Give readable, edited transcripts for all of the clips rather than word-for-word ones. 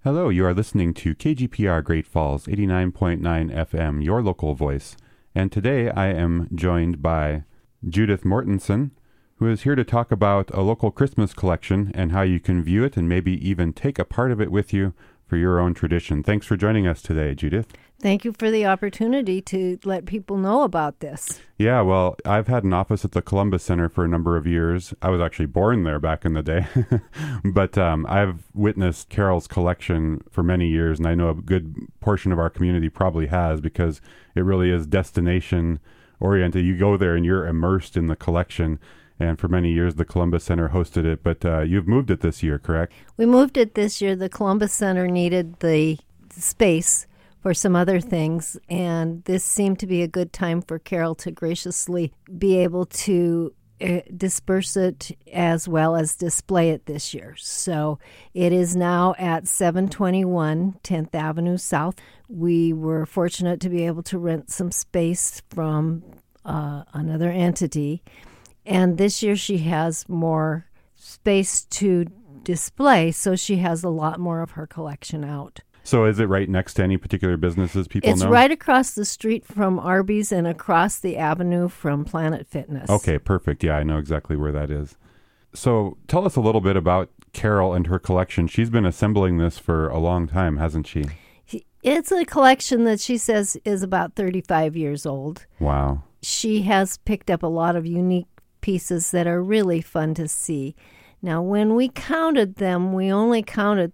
Hello, you are listening to KGPR Great Falls 89.9 FM, your local voice. And today I am joined by Judith Mortensen, who is here to talk about a local Christmas collection and how you can view it and maybe even take a part of it with you for your own tradition. Thanks for joining us today, Judith. Thank you for the opportunity to let people know about this. Yeah, well, I've had an office at the Columbus Center for a number of years. I was actually born there back in the day. But I've witnessed Carol's collection for many years, and I know a good portion of our community probably has, because it really is destination-oriented. You go there and you're immersed in the collection. And for many years, the Columbus Center hosted it. But you've moved it this year, correct? We moved it this year. The Columbus Center needed the space for some other things, and this seemed to be a good time for Carol to graciously be able to disperse it as well as display it this year. So it is now at 721 10th Avenue South. We were fortunate to be able to rent some space from another entity, and this year she has more space to display, so she has a lot more of her collection out. So is it right next to any particular businesses people know? It's right across the street from Arby's and across the avenue from Planet Fitness. Okay, perfect. Yeah, I know exactly where that is. So tell us a little bit about Carol and her collection. She's been assembling this for a long time, hasn't she? It's a collection that she says is about 35 years old. Wow. She has picked up a lot of unique pieces that are really fun to see. Now, when we counted them, we only counted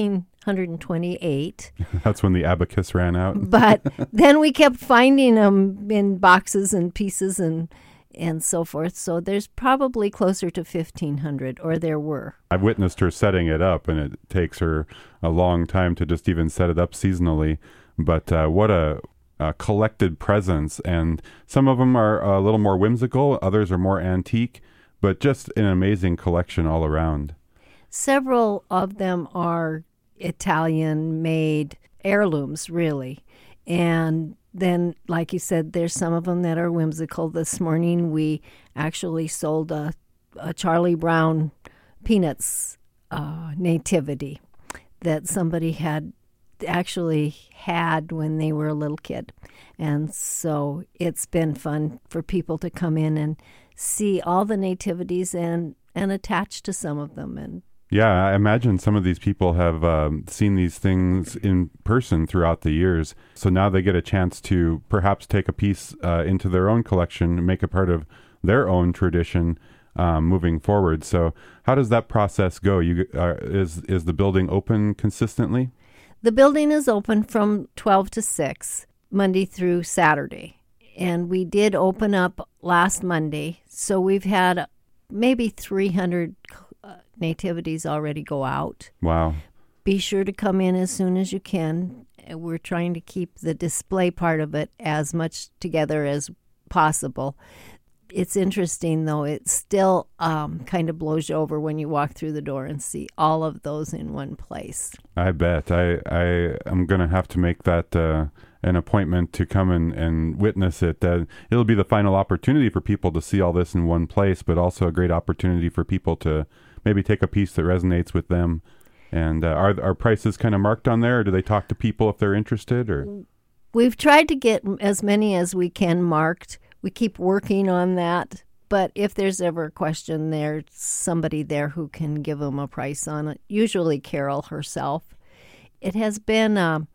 1,328. That's when the abacus ran out. But then we kept finding them in boxes and pieces and so forth. So there's probably closer to 1,500, or there were. I've witnessed her setting it up, and it takes her a long time to just even set it up seasonally. But what a collected presence. And some of them are a little more whimsical. Others are more antique. But just an amazing collection all around. Several of them are Italian-made heirlooms, really. And then, like you said, there's some of them that are whimsical. This morning, we actually sold a Charlie Brown Peanuts nativity that somebody had when they were a little kid. And so it's been fun for people to come in and see all the nativities and attach to some of them. And yeah, I imagine some of these people have seen these things in person throughout the years. So now they get a chance to perhaps take a piece into their own collection and make a part of their own tradition moving forward. So how does that process go? Is the building open consistently? The building is open from 12 to 6, Monday through Saturday. And we did open up last Monday, so we've had maybe 300 nativities already go out. Wow. Be sure to come in as soon as you can. We're trying to keep the display part of it as much together as possible. It's interesting, though. It still kind of blows you over when you walk through the door and see all of those in one place. I bet. I am going to have to make that an appointment to come and witness it. It'll be the final opportunity for people to see all this in one place, but also a great opportunity for people to maybe take a piece that resonates with them. And are prices kind of marked on there, or do they talk to people if they're interested? Or we've tried to get as many as we can marked. We keep working on that, but if there's ever a question, there's somebody there who can give them a price on it, usually Carol herself. It has been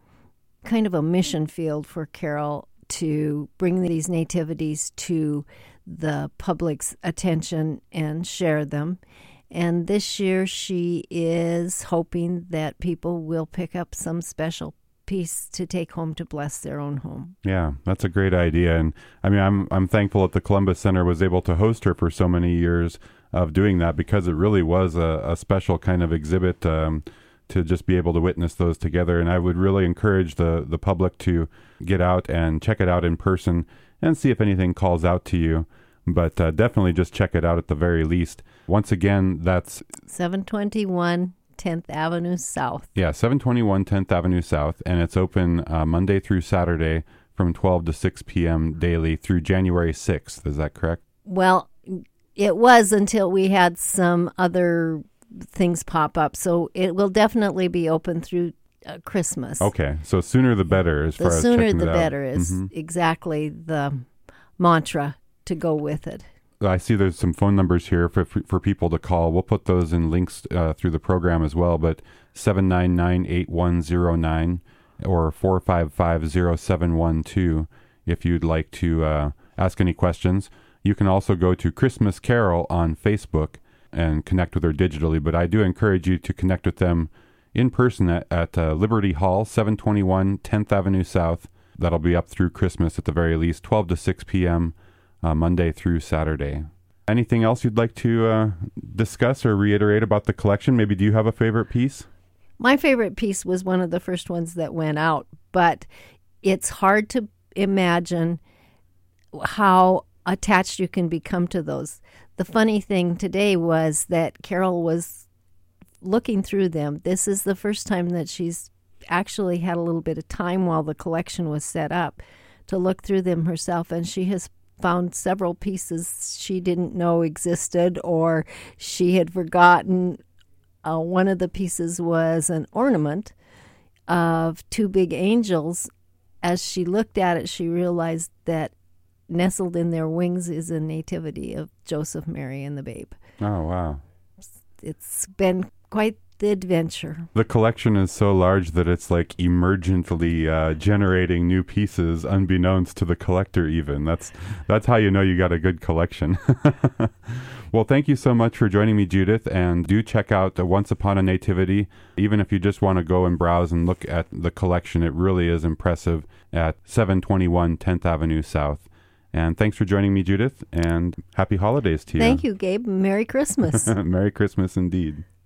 kind of a mission field for Carol to bring these nativities to the public's attention and share them. And this year she is hoping that people will pick up some special piece to take home to bless their own home. Yeah, that's a great idea. And I mean, I'm thankful that the Columbus Center was able to host her for so many years of doing that, because it really was a special kind of exhibit to just be able to witness those together. And I would really encourage the public to get out and check it out in person and see if anything calls out to you. But definitely just check it out at the very least. Once again, that's 721 10th Avenue South. Yeah, 721 10th Avenue South, and it's open Monday through Saturday from 12 to 6 p.m. daily through January 6th. Is that correct? Well, it was until we had some other things pop up. So it will definitely be open through Christmas. Okay, so sooner the better as far as checking it out. The sooner the better is exactly the mantra to go with it. I see there's some phone numbers here for people to call. We'll put those in links through the program as well, but 799-8109 or 455-0712 if you'd like to ask any questions. You can also go to Christmas Carol on Facebook and connect with her digitally, but I do encourage you to connect with them in person at Liberty Hall, 721 10th Avenue South. That'll be up through Christmas at the very least, 12 to 6 p.m., Monday through Saturday. Anything else you'd like to discuss or reiterate about the collection? Maybe do you have a favorite piece? My favorite piece was one of the first ones that went out, but it's hard to imagine how attached you can become to those. The funny thing today was that Carol was looking through them. This is the first time that she's actually had a little bit of time while the collection was set up to look through them herself, and she has found several pieces she didn't know existed or she had forgotten. One of the pieces was an ornament of two big angels. As she looked at it, she realized that nestled in their wings is a nativity of Joseph, Mary, and the babe. Oh, wow. It's been quite the adventure. The collection is so large that it's like emergently generating new pieces unbeknownst to the collector even. That's how you know you got a good collection. Well, thank you so much for joining me, Judith, and do check out Once Upon a Nativity. Even if you just want to go and browse and look at the collection, it really is impressive at 721 10th Avenue South. And thanks for joining me, Judith, and happy holidays to you. Thank you, Gabe. Merry Christmas. Merry Christmas indeed.